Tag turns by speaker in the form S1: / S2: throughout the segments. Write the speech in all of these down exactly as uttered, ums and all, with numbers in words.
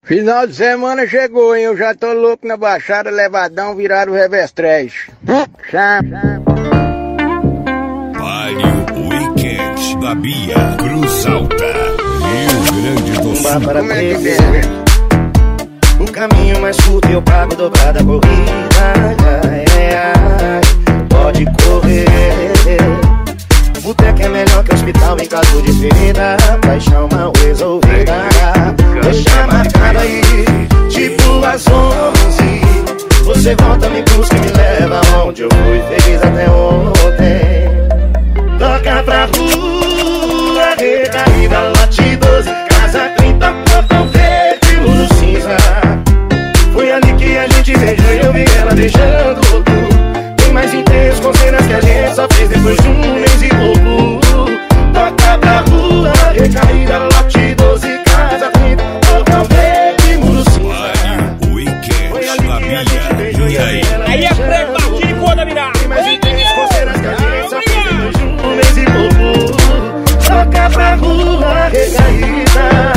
S1: Final de semana chegou, hein? Eu já tô louco na Baixada, levadão, viraram o revestrez. Chama.
S2: Palio Weekend da Bia, Cruz Alta, Rio Grande do Sul.
S1: Como é que é?
S3: O caminho mais curto eu pago dobrada a corrida. É, é, pode correr. Boteco é melhor que hospital em caso de ferida. Paixão mal resolvida. Deixa marcado aí, tipo às onze. Você volta, me busca e me leva onde eu fui feliz até ontem. Toca pra rua, recaída, lote doze, casa trinta, portão verde, muro cinza. Foi ali que a gente beijou e eu vi ela beijando outro. Bem mais intenso, com cenas que a gente só fez depois de um mês e pouco. Toca pra rua, recaída, lote doze, casa trinta, portão verde, muro cinza.
S2: Foi ali que a gente beijou e eu vi ela
S4: aí é prego batido quando virar.
S3: Bem mais intenso, com cenas que a gente só fez depois de um mês e pouco. Toca pra rua, recaída.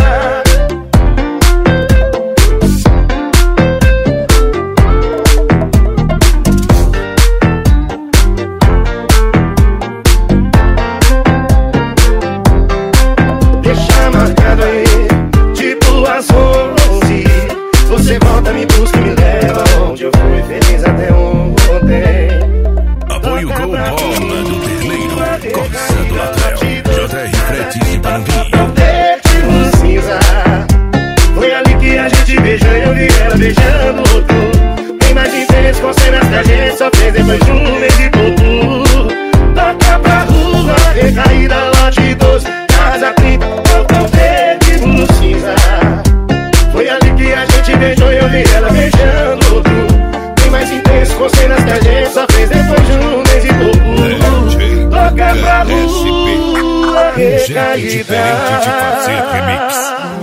S3: Você volta, me busca e me leva onde eu fui feliz até ontem.
S2: Apoio Gol Bola do Terleiro, Corsa do Latrel, J R Frete e Panambi.
S3: Cinza. Foi ali que a gente beijou e eu vi ela beijando outro. Bem mais intenso, com cenas que a gente só fez depois de um mês e pouco. Toca pra rua, recaída, lote doze, casa trinta, portão verde, mundo cinza. Foi ali que a gente beijou e eu vi ela beijando outro. Bem mais intenso, com cenas que a gente só fez depois de um mês e pouco. Toca pra rua,
S2: Um jeito diferente de fazer remix.